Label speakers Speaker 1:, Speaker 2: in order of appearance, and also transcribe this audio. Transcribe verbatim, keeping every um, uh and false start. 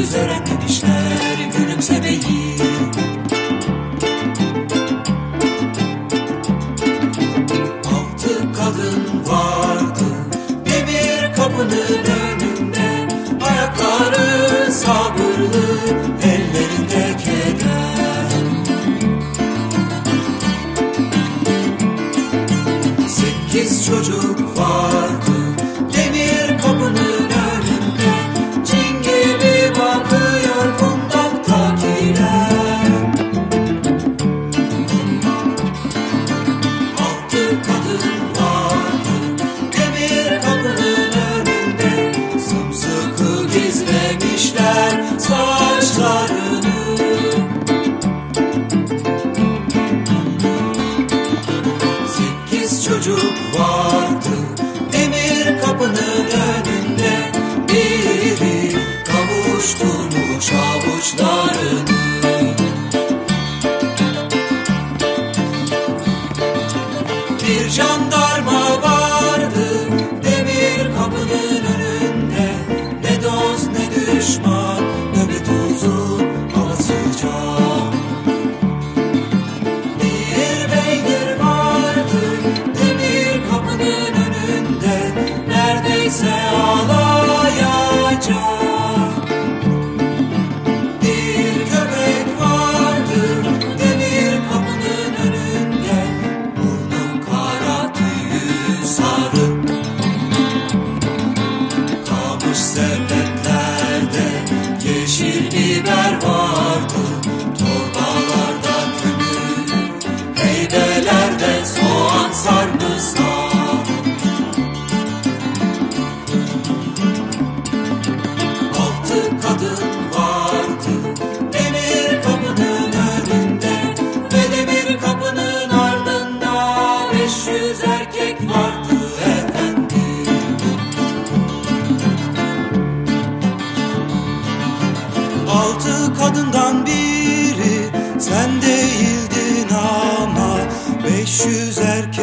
Speaker 1: henüz öğrenmemişler gülümsemeyi. Altı kadın vardı demir kapının önünde, ayakları sabırlı, ellerinde keder. Sekiz çocuk vardı demir kapının önünde, cin gibi bakıyor kundaktakiler. Altı kadın vardı demir kapının önünde, sımsıkı gizlemişler saçlarını. Sekiz çocuk vardı demir kapının önünde, biri kavuşturmuş avuçlarını. Bir jandarma vardı demir kapının önünde, ne dost ne düşman, nöbet uzun, hava sıcak. Bir beygir vardı demir kapının önünde, neredeyse ağlayacak. Bir köpek vardı demir kapının önünde, burnu kara, tüyü sarı. Kamış sepetlerde yeşil biber vardı, torbalarda kömür, heybelerde soğan sarımsak. Altı kadın vardı demir kapının önünde, ve demir kapının ardında beş yüz erkek vardı efendim. Altı kadından biri sen değildin ama beş yüz erkek